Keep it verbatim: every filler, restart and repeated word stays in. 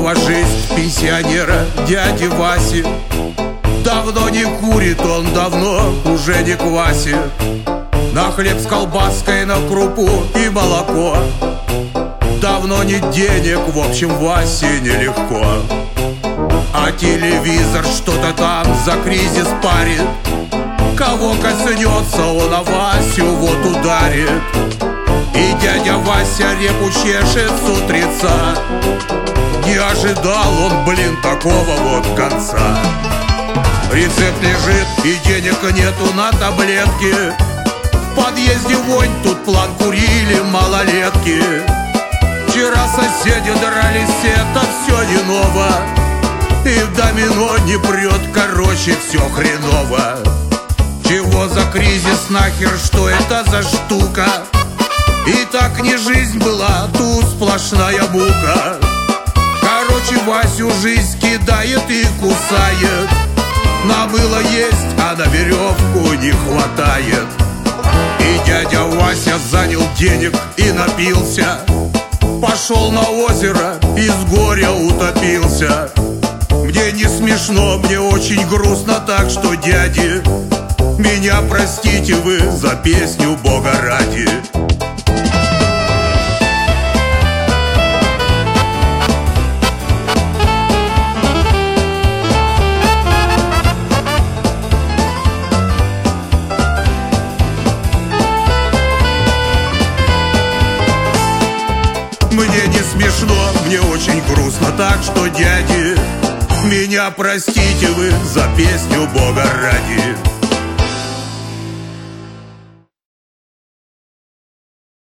дома жизнь пенсионера дяди Васи. Давно не курит он, давно уже не квасит. На хлеб с колбаской, на крупу и молоко. Давно нет денег, в общем, Васе нелегко. А телевизор что-то там за кризис парит. Кого коснется, он а Васю вот ударит. И дядя Вася репу чешет с утреца. Не ожидал он, блин, такого вот конца. Рецепт лежит и денег нету на таблетки. В подъезде вонь, тут план курили малолетки. Вчера соседи дрались, это все не ново. И в домино не прет, короче, все хреново. Чего за кризис нахер, что это за штука? И так не жизнь была, тут сплошная мука. Короче, Васю жизнь кидает и кусает. На было есть, а на веревку не хватает. И дядя Вася занял денег и напился. Пошел на озеро и с горя утопился. Мне не смешно, мне очень грустно, так что, дяди, меня простите вы за песню Бога ради. Мне не смешно, мне очень грустно, так что, дяди, меня простите вы за песню Бога ради.